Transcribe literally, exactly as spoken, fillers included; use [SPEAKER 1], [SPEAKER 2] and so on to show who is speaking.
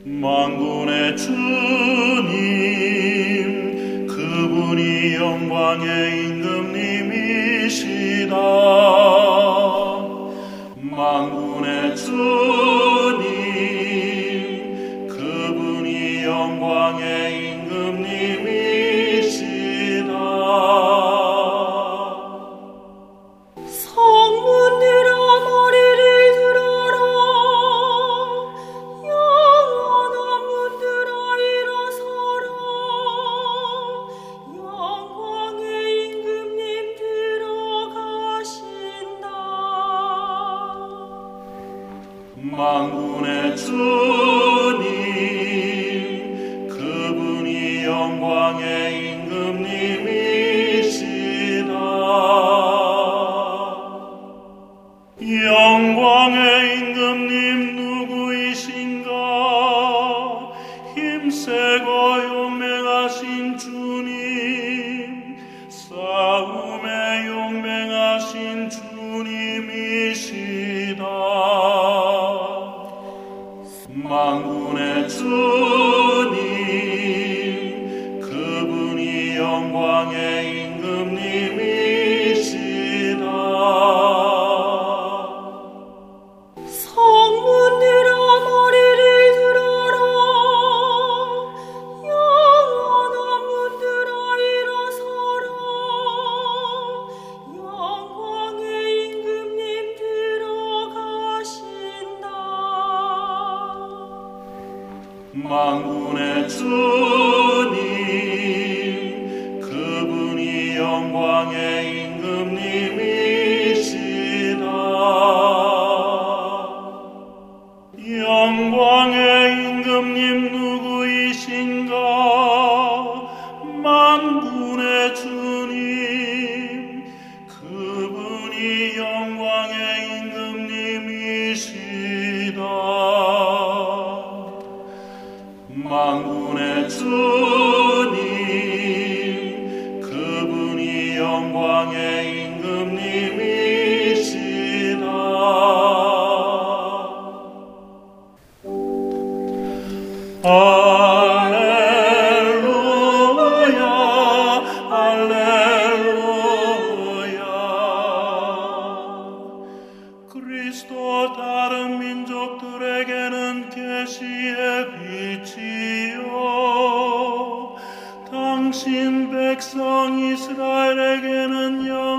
[SPEAKER 1] 만군의 주님, 그분이 영광의 임금님이시다. 만군의 주님, 그분이 영광의 임금님이시다. 만군의 주님, 그분이 영광의 임금님이시다. 영광의 임금님 누구이신가? 힘세고 용맹하신 주님, 싸움에 용맹하신 주님이시다. 만군의 주님, 그분이 영광의 임금님이시다.
[SPEAKER 2] 성문들아 머리를 들어라. 영원한 문들아 일어서라. 영광의 임금님 들어가신다.
[SPEAKER 1] 만군의 주님, 그분이 영광의 임금님이시다. 영광의 임금님 누구이신가? 만군의 주님, 그분이 영광의 임금님이시다. 만군의 주님, 그분이 영광의 임금님이시다. 할렐루야, 할렐루야. 그리스도 다른 민족들에게는 계시의 빛이요, 당신 백성 이스라엘에게는 영